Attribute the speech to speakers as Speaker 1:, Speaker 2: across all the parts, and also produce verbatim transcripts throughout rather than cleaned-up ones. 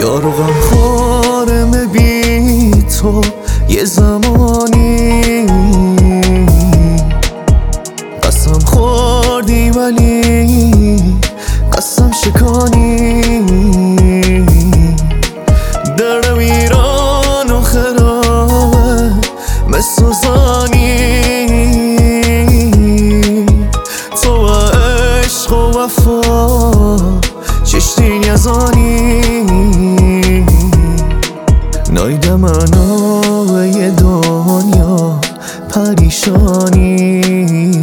Speaker 1: یارو غمخوارم بی تو یه زمانی قسم خوردی ولی قسم شکانی در ویران و خرابه مثل زانی تو و عشق و وفا چشتین یزانی نایده منای دنیا پریشانی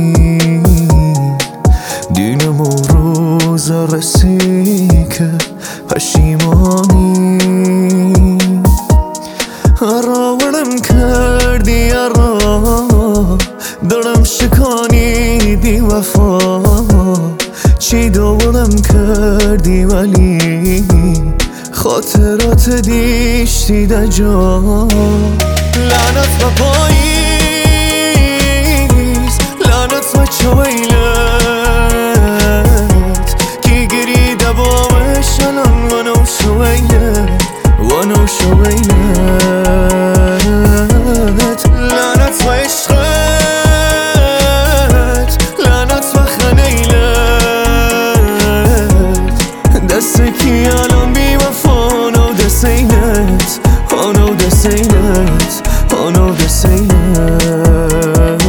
Speaker 1: دینم و روز رسی که پشیمانی راولم کردی را دلم شکانی بی وفا چی دورم کردی ولی خاطرات دیشتی در جا لعنت و پاییز لعنت و چویلت کی گریده بامش الان ونو شویلت ونو شویلت لعنت و عشقت لعنت و خنیلت دست کی الان بی وفا Say that, oh no, they say that, oh no, they say that.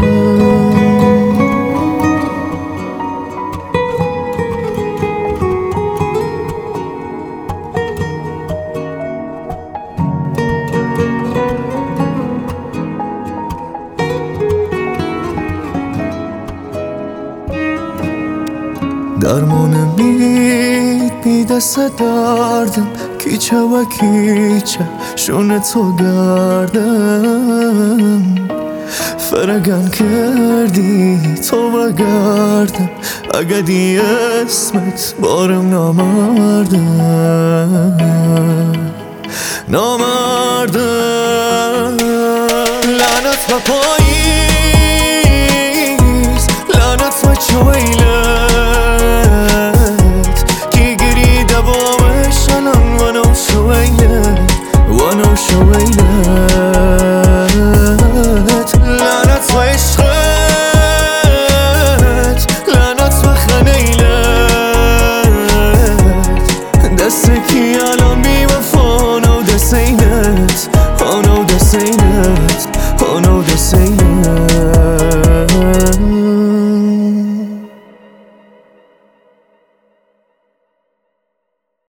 Speaker 1: درمان مید بی دست دردم کیچه و کیچه شونه تو گردم فرگن کردی تو و گردم اگه دی اسمت بارم نامردم نامردم لعنت و پاییز لعنت و چویلت کی گریده بامش الان ونو شویلت ونو شویلت لعنت و عشقت لعنت و خنیلت دست کی الان بی وفا نو دست اینت oh no دست اینت oh no دست اینت